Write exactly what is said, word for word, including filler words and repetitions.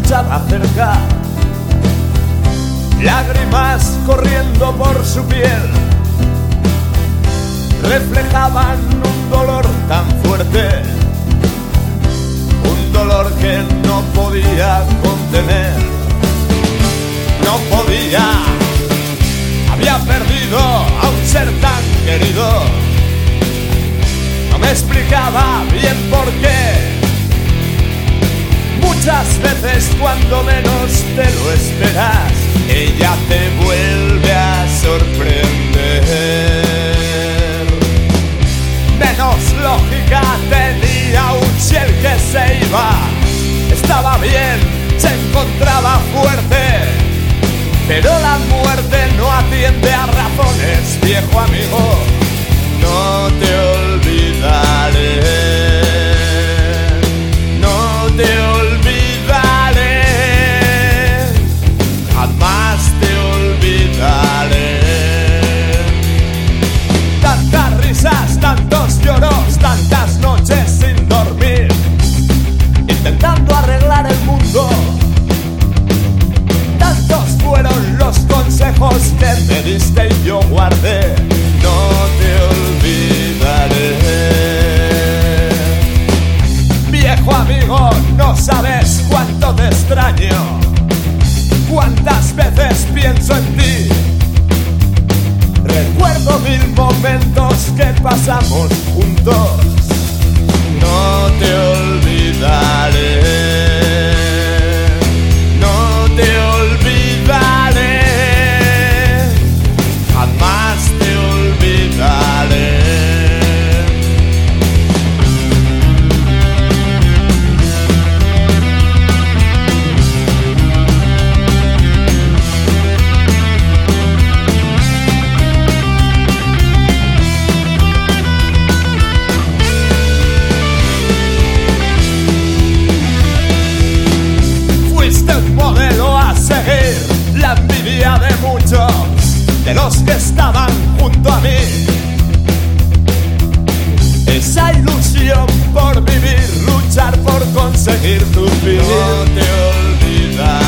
escuchaba cerca, lágrimas corriendo por su piel, reflejaban un dolor tan fuerte, un dolor que no podía contener, no podía. Había perdido a un ser tan querido, no me explicaba bien por qué. Muchas veces cuando menos te lo esperas, ella te vuelve a sorprender. Menos lógica tenía un si el que se iba estaba bien, se encontraba fuerte, pero la muerte no atiende a razones, viejo amigo, no te olvidaré, no te olvidaré, jamás te olvidaré. Tantas risas, tantos lloros, tantas noches sin dormir, intentando arreglar el mundo. Tantos fueron los consejos que me diste y yo guardé. No te olvidaré. Viejo amigo, no sabes cuánto te extraño, cuántas veces pienso en ti. Recuerdo mil momentos que pasamos juntos. No te olvidaré. La envidia de muchos de los que estaban junto a mí, esa ilusión por vivir, luchar por conseguir tu fin. No te olvides.